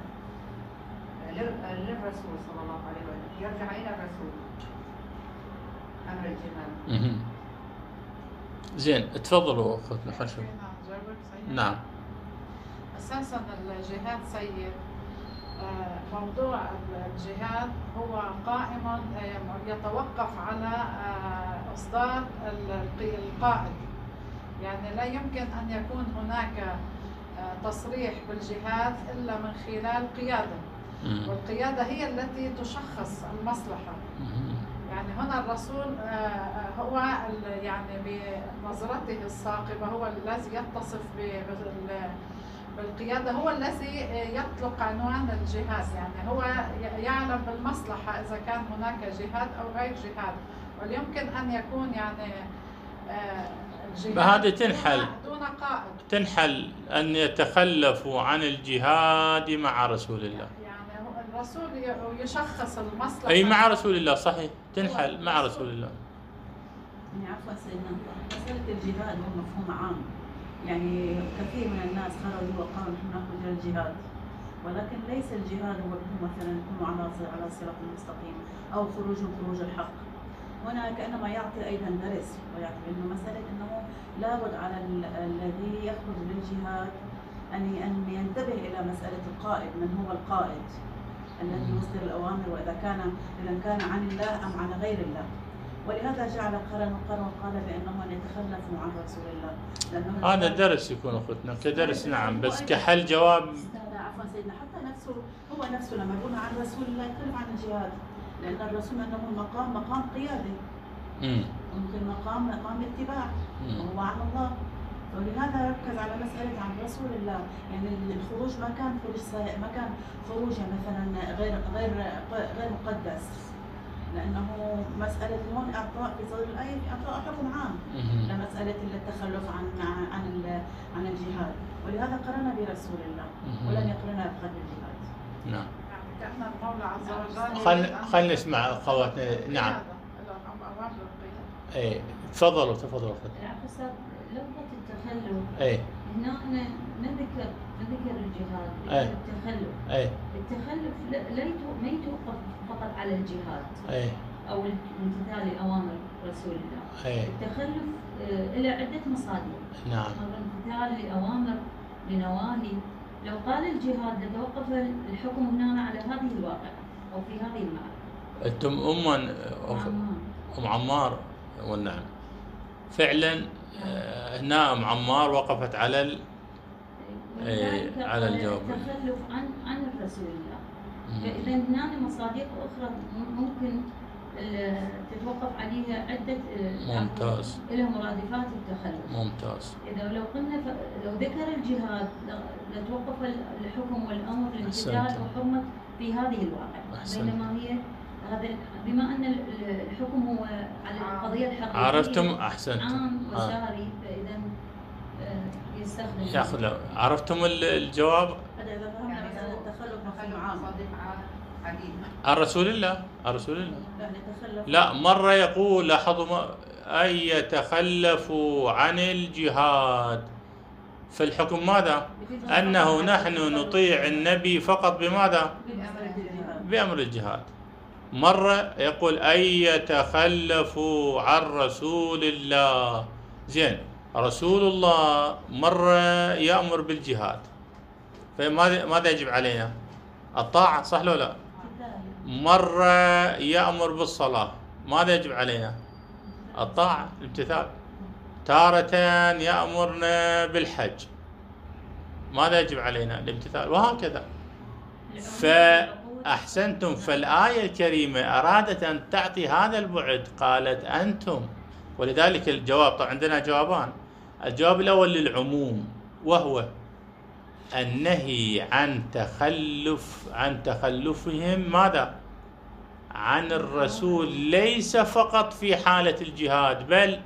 للرسول صلى الله عليه وسلم، يرجع إلى الرسول أمر الجهاد. زين تفضلوا أختنا خشب. نعم. أساسا الجهاد سيد، موضوع الجهاد هو قائم يتوقف على إصدار القائد. يعني لا يمكن أن يكون هناك تصريح بالجهاد إلا من خلال قيادة، والقيادة هي التي تشخص المصلحة. يعني هنا الرسول هو يعني بنظرته الثاقبة هو الذي يتصف بالقيادة، هو الذي يطلق عنوان الجهاد. يعني هو يعلم بالمصلحة إذا كان هناك جهاد أو غير جهاد، ويمكن أن يكون يعني هذه تنحل دون قائد، تنحل أن يتخلفوا عن الجهاد مع رسول الله. يعني الرسول يشخص المصلحة. أي مع رسول الله صحيح، تنحل مع رسول الله. يعني عفوا سيدنا، مسألة الجهاد هو مفهوم عام. يعني كثير من الناس خرجوا وقالوا نحن نخرج إلى الجهاد، ولكن ليس الجهاد هو مثلا يكونوا على على الصراط المستقيم أو خروجهم خروج الحق. هنا كأنما يعطي أيضا درس، ويعطي إنه مسألة إنه لابد على الذي يخرج للجهاد أن أن ينتبه إلى مسألة القائد، من هو القائد الذي يصدر الأوامر، وإذا كان إذا كان عن الله أم عن غير الله. ولهذا جعل قرن وقرن وقال بأنه أن يتخلفوا عن رسول الله. هذا درس يكون أختنا كدرس نعم، بس كحل جواب. عفوا سيدنا، حتى نفسه هو نفسه لما يقول عن رسول الله يتكلم عن الجهاد، لأن الرسول أنه المقام مقام قيادي، ممكن مقام مقام اتباع، وهو عن الله. ولهذا ركز على مسألة عن رسول الله، يعني الخروج ما كان خروج صحيح، ما كان خروج مثلا غير غير غير مقدس، لأنه مسألة هون إعطاء في صدر الآية في إعطاء حكم عام لمسألة التخلف عن عن عن الجهاد، ولهذا قرن برسول الله ولم يقرنها بقدر الجهاد. نعم. يعني كأن المولى عز وجل خل خلينا نسمع اخواتنا. نعم. ايه تفضلوا تفضلوا. حسب لفظة التخلف. ايه. هنا احنا نذكر نذكر الجهاد، ايه. التخلف. ايه. التخلف لا ما يتوقف فقط على الجهاد. ايه. او امتثال لأوامر رسول الله. ايه. التخلف له عدة مصادر. نعم. امتثال لأوامر لنواهي. لو قال الجهاد لتوقف الحكم هنا على هذه الواقعة او في هذه المعركة. انتم ام ام عمار والنعم فعلا هنا ام عمار وقفت على ال... إيه على الجواب التخلف عن عن الرسول الله. فاذا هناك مصادر اخرى ممكن تتوقف عليها عده ممتاز لها مرادفات التخلف. ممتاز. اذا لو قلنا ف... لو ذكر الجهاد لتوقف الحكم والامر لامتثال وحرمه في هذه الواقعه، بينما هي هذا بما ان الحكم هو على القضيه الحقيقيه عرفتم احسنتم عام وساري، فاذا يستخدم ياخذ. عرفتم الجواب؟ اذا فهمنا مثلا التخلف مفهوم عام عن رسول الله عن رسول الله لا مرة يقول لاحظوا أن يتخلفوا عن الجهاد، فالحكم ماذا؟ أنه نحن نطيع النبي فقط بماذا؟ بأمر الجهاد. مرة يقول أن يتخلفوا عن رسول الله. زين، رسول الله مرة يأمر بالجهاد، فماذا ماذا يجب علينا؟ الطاعة، صح لو لا؟ مرة يأمر بالصلاة، ماذا يجب علينا؟ الطاعة، الامتثال. تارة يأمرنا بالحج، ماذا يجب علينا؟ الامتثال، وهكذا. فأحسنتم. فالآية الكريمة أرادت أن تعطي هذا البعد، قالت أنتم، ولذلك الجواب طبعا عندنا جوابان. الجواب الأول للعموم، وهو النهي عن تخلف عن تخلفهم ماذا؟ عن الرسول، ليس فقط في حالة الجهاد بل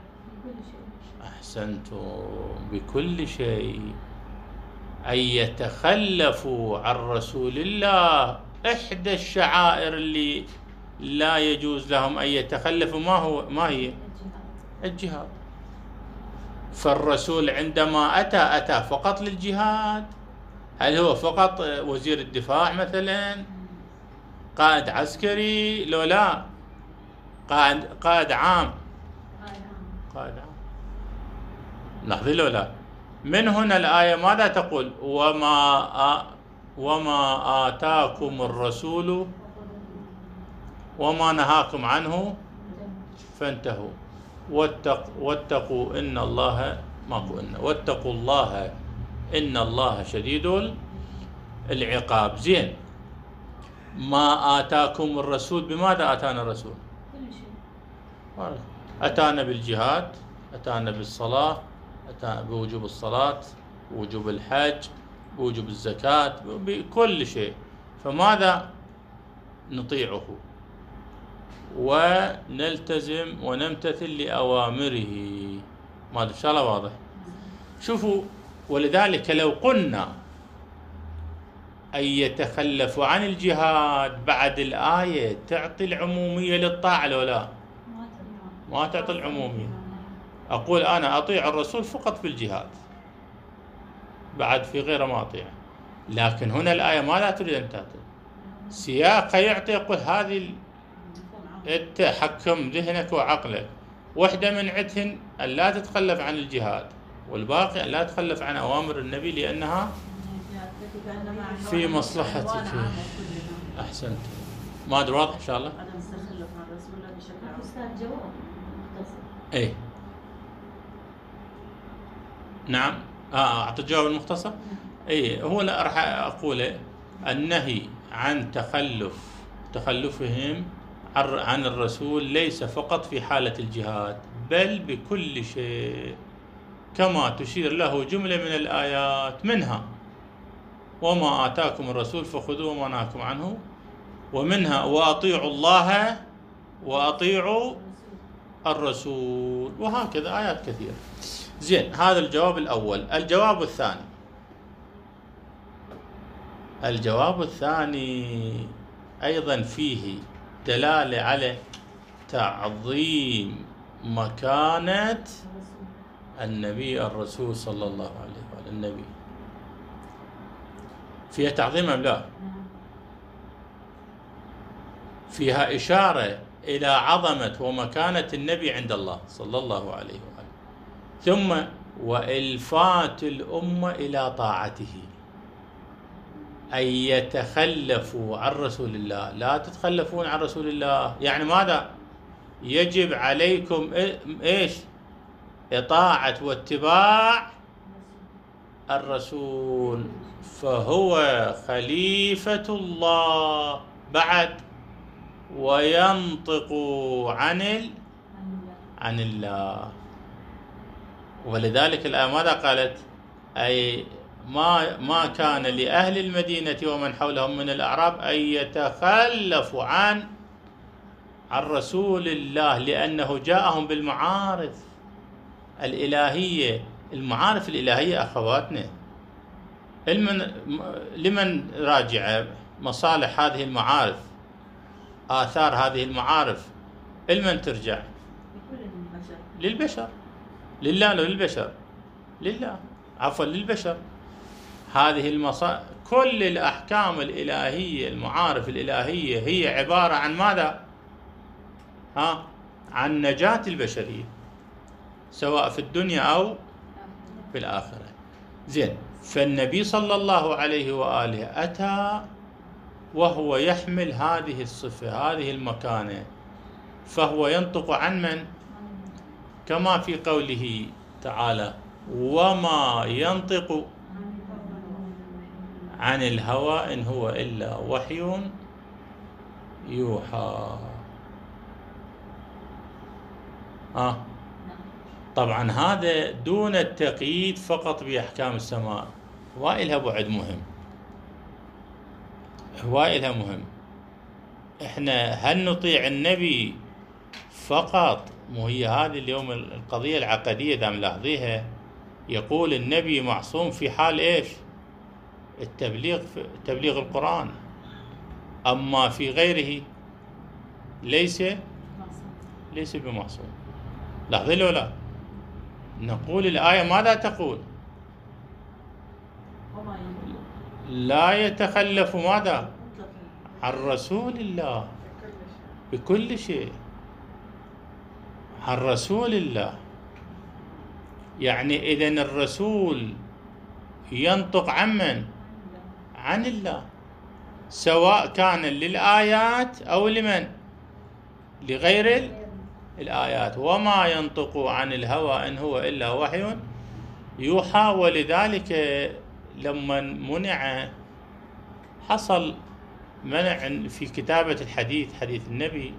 أحسنتم بكل شيء. أن يتخلفوا عن رسول الله إحدى الشعائر اللي لا يجوز لهم أن يتخلفوا ما هو ما هي؟ الجهاد. فالرسول عندما أتى أتى فقط للجهاد؟ هل هو فقط وزير الدفاع مثلا؟ قائد عسكري؟ لو لا، قائد قائد عام قائد عام لاحظي لو لا. من هنا الآية ماذا تقول؟ وما آ... وما آتاكم الرسول وما نهاكم عنه فانتهوا واتق... واتقوا إن الله ماكو إن واتقوا الله إن الله شديد العقاب. زين، ما آتاكم الرسول، بماذا أتانا الرسول؟ كل شيء. أتانا بالجهاد، أتانا بالصلاة، أتانا بوجوب الصلاة، بوجوب الحج، بوجوب الزكاة، بكل شيء. فماذا نطيعه ونلتزم ونمتثل لأوامره. ماذا إن شاء الله واضح. شوفوا، ولذلك لو قلنا أن يتخلفوا عن الجهاد بعد الآية تعطي العمومية للطاعة لو لا؟ ما تعطي العمومية. أقول أنا أطيع الرسول فقط في الجهاد، بعد في غيره ما أطيع. لكن هنا الآية ما لا تريد أن تعطي سياق يعطي، يقول هذه أنت حكم ذهنك وعقلك. واحدة من عدهن أن لا تتخلف عن الجهاد، والباقي أن لا تتخلف عن أوامر النبي لأنها في مصلحتك. أحسنت. ما أدري واضح إن شاء الله. عدم التخلف عن رسول الله بشكل عام. أستاذ جواب مختصر. إيه نعم. آه أعطي الجواب المختصر. إيه هو لا راح أقوله النهي عن تخلف تخلفهم عن الرسول ليس فقط في حالة الجهاد بل بكل شيء. كما تشير له جملة من الآيات، منها وما آتاكم الرسول فخذوه وما نهاكم عنه، ومنها وأطيعوا الله وأطيعوا الرسول، وهكذا آيات كثيرة. زين، هذا الجواب الأول. الجواب الثاني الجواب الثاني أيضا فيه دلالة على تعظيم مكانة النبي الرسول صلى الله عليه وآله. النبي فيها تعظيم أم لا؟ فيها إشارة إلى عظمة ومكانة النبي عند الله صلى الله عليه وآله. ثم وإلفات الأمة إلى طاعته، أن يتخلفوا عن رسول الله. لا تتخلفون عن رسول الله، يعني ماذا؟ يجب عليكم إيش؟ إطاعة واتباع الرسول، فهو خليفة الله بعد، وينطق عن ال... عن الله. ولذلك الآية ماذا قالت؟ أي ما ما كان لأهل المدينة ومن حولهم من الأعراب أن يتخلفوا عن عن رسول الله، لأنه جاءهم بالمعارف الإلهية. المعارف الإلهية أخواتنا، لمن لمن راجع مصالح هذه المعارف، آثار هذه المعارف، لمن ترجع؟ للبشر. لله لو للبشر لله عفوا للبشر. هذه المصالح، كل الأحكام الإلهية، المعارف الإلهية، هي عبارة عن ماذا؟ ها؟ عن نجاة البشرية، سواء في الدنيا أو في الآخرة. زين، فالنبي صلى الله عليه وآله أتى وهو يحمل هذه الصفة، هذه المكانة، فهو ينطق عن من؟ كما في قوله تعالى وما ينطق عن الهوى إن هو إلا وحي يوحى. آه. طبعا هذا دون التقييد فقط بأحكام السماء، وإلها بعد مهم، وإلها مهم. إحنا هل نطيع النبي فقط؟ مو هي هذه اليوم القضية العقدية إذا ملاحظيها، يقول النبي معصوم في حال إيش؟ التبليغ، في تبليغ القرآن، أما في غيره ليس ليس بمعصوم. لاحظين له لا؟ نقول الآية ماذا تقول؟ لا يتخلف ماذا؟ عن رسول الله بكل شيء، عن رسول الله. يعني إذن الرسول ينطق عن من؟ عن الله، سواء كان للآيات أو لمن؟ لغير الآيات. وما ينطق عن الهوى إن هو إلا وحي يوحى. ولذلك لما منع، حصل منع في كتابة الحديث، حديث النبي،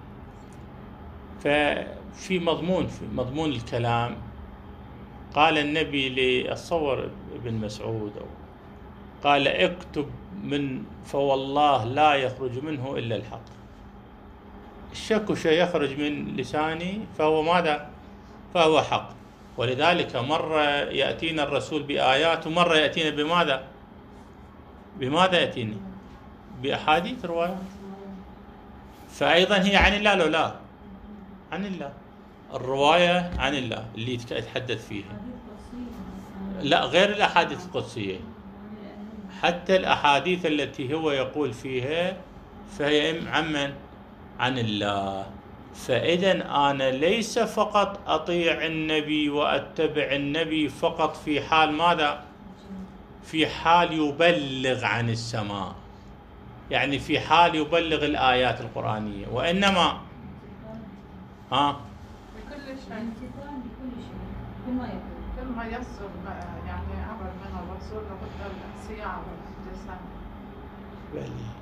ففي مضمون في مضمون الكلام قال النبي للصور ابن مسعود، قال اكتب من فوالله لا يخرج منه إلا الحق. الشك شيء يخرج من لساني فهو ماذا؟ فهو حق. ولذلك مرة يأتينا الرسول بآيات، ومرة يأتينا بماذا؟ بماذا يأتينا؟ بأحاديث، روايات. فأيضا هي عن الله لو لا؟ عن الله. الرواية عن الله اللي يتحدث فيها، لا غير الأحاديث القدسية، حتى الأحاديث التي هو يقول فيها فهي عن من؟ عن الله. فإذن أنا ليس فقط أطيع النبي وأتبع النبي فقط في حال ماذا؟ في حال يبلغ عن السماء، يعني في حال يبلغ الآيات القرآنية، وإنما ها بكل شيء، بكل شيء، كل ما يقول، كل ما يصل يعني عبر من الرسول لابد السياعة والالتزام. بلي.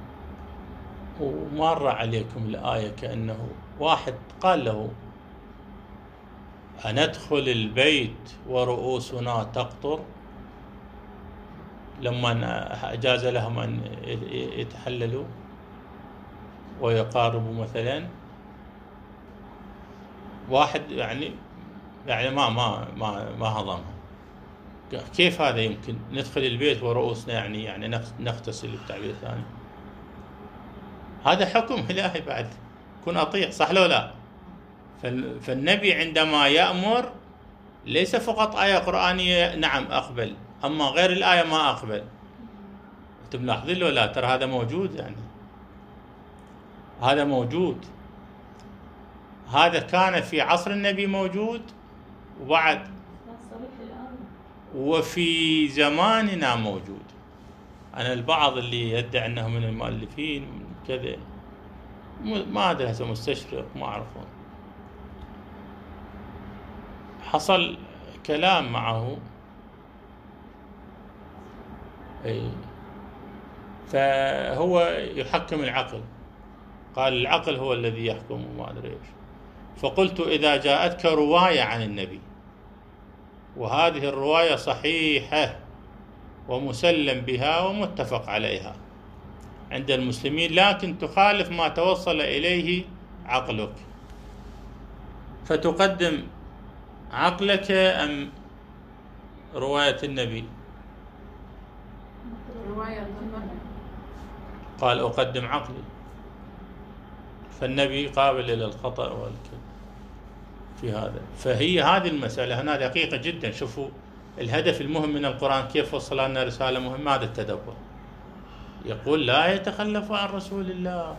ومر عليكم الآية كأنه واحد قال له أندخل البيت ورؤوسنا تقطر لما أجاز لهم أن يتحللوا ويقاربوا مثلا؟ واحد يعني يعني ما ما ما ما هضمها. كيف هذا يمكن؟ ندخل البيت ورؤوسنا يعني يعني نغتسل بالتعبير الثاني. هذا حكم إلهي بعد، كن أطيع، صح لو لا؟ فالنبي عندما يأمر ليس فقط آية قرآنية نعم أقبل، أما غير الآية ما أقبل. أنتم ملاحظين لو لا؟ ترى هذا موجود، يعني هذا موجود، هذا كان في عصر النبي موجود وبعد وفي زماننا موجود. أنا البعض اللي يدعي أنه من المؤلفين كذا ما أدري هسه مستشرق ما أعرفون، حصل كلام معه أي فهو يحكم العقل، قال العقل هو الذي يحكم وما أدري إيش. فقلت إذا جاءتك رواية عن النبي وهذه الرواية صحيحة ومسلم بها ومتفق عليها عند المسلمين لكن تخالف ما توصل إليه عقلك، فتقدم عقلك أم رواية النبي؟ رواية النبي. قال أقدم عقلي. فالنبي قابل إلى الخطأ والكذب في هذا. فهي هذه المسألة هنا دقيقة جدا. شوفوا الهدف المهم من القرآن كيف وصل لنا رسالة مهمة، هذا التدبر. يقول لا يتخلف عن رسول الله،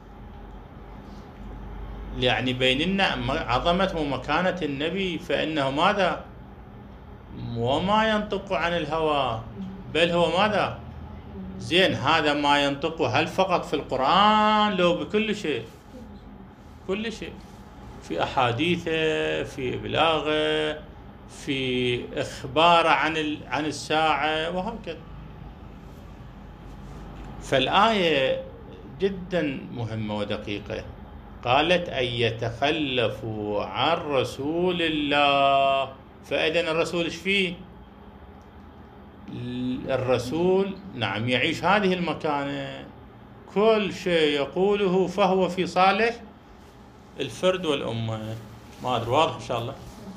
يعني بيننا عظمة ومكانة النبي، فإنه ماذا؟ وما ينطق عن الهوى بل هو ماذا؟ زين، هذا ما ينطق هل فقط في القرآن لو بكل شيء؟ كل شيء، في أحاديثه، في إبلاغه، في إخباره عن عن الساعة وهكذا. فالآية جدا مهمة ودقيقة. قالت أن يتخلفوا عن رسول الله، فإذن الرسول إيش فيه؟ الرسول نعم يعيش هذه المكانة، كل شيء يقوله فهو في صالح الفرد والأمة. ما أدري واضح إن شاء الله.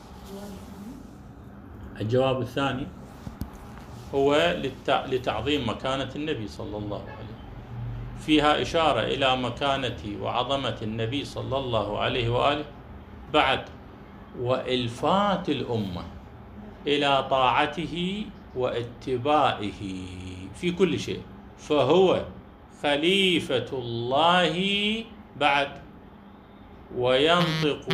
الجواب الثاني هو لتعظيم مكانة النبي صلى الله عليه وسلم، فيها إشارة إلى مكانة وعظمة النبي صلى الله عليه وآله، بعد وإلفات الأمة إلى طاعته واتباعه في كل شيء، فهو خليفة الله بعد، وينطق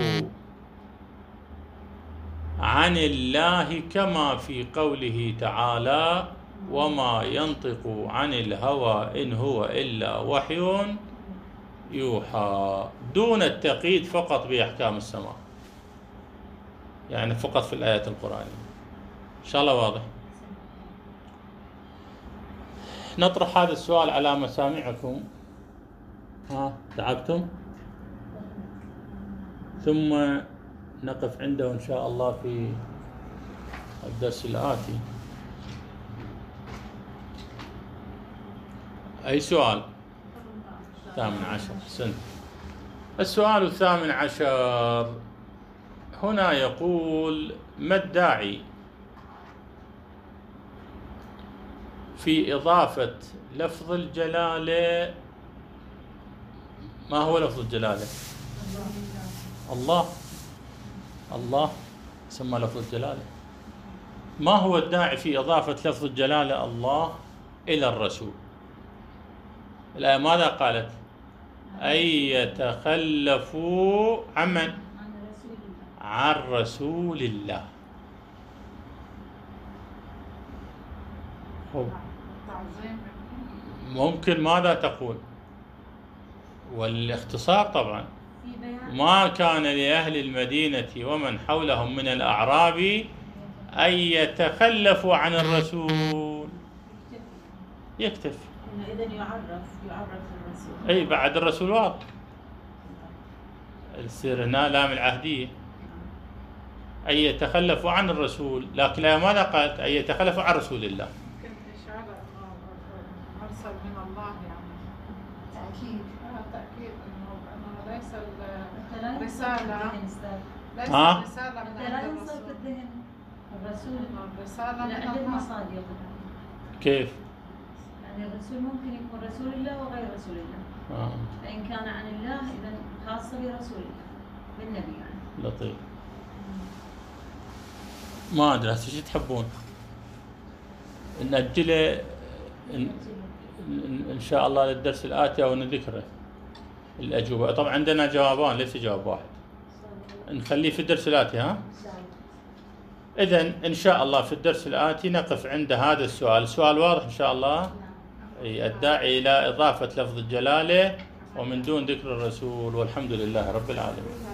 عن الله كما في قوله تعالى وما ينطق عن الهوى إن هو إلا وحي يوحى، دون التقييد فقط بأحكام السماء، يعني فقط في الآيات القرآنية. إن شاء الله واضح. نطرح هذا السؤال على مسامعكم. ها تعبتم؟ ثم نقف عنده إن شاء الله في الدرس الآتي. أي سؤال؟ الثامن عشر. حسنت. السؤال الثامن عشر هنا يقول: ما الداعي في إضافة لفظ الجلالة؟ ما هو لفظ الجلالة؟ الله. الله سمى لفظ الجلالة. ما هو الداعي في إضافة لفظ الجلالة الله إلى الرسول؟ الآية ماذا قالت؟ أن يتخلفوا عمن؟ عن رسول الله. ممكن ماذا تقول؟ والاختصار طبعا: ما كان لأهل المدينة ومن حولهم من الأعراب أن يتخلفوا عن الرسول. يكتف. إذن يعرف يعرف الرسول. أي بعد الرسول واضح. السير هنا لام العهدية. أن يتخلفوا عن الرسول، لكن الآية ما نقلت أن يتخلفوا عن رسول الله. يمكن إشارة إنه مرسل من الله يعني. تأكيد. آه تأكيد إنه إنه ليس حتى لا ينصب الرسالة بالذهن أستاذ. ليس ها؟ الرسالة من حتى لا عند ينصب الرسول. بالذهن الرسول إنه الرسالة من لعدة الله. مصادر. كيف؟ يعني الرسول ممكن يكون رسول الله وغير رسول الله. آه. فإن كان عن الله إذا خاصة برسول الله بالنبي يعني. لطيف. ما أدري هسه شو تحبون؟ نأجله إن, إن شاء الله للدرس الآتي أو نذكره الأجوبة. طبعا عندنا جوابان ليس جواب واحد. نخليه في الدرس الآتي. ها؟ إذن إن شاء الله في الدرس الآتي نقف عند هذا السؤال. السؤال واضح إن شاء الله. الداعي إلى إضافة لفظ الجلالة ومن دون ذكر الرسول، والحمد لله رب العالمين.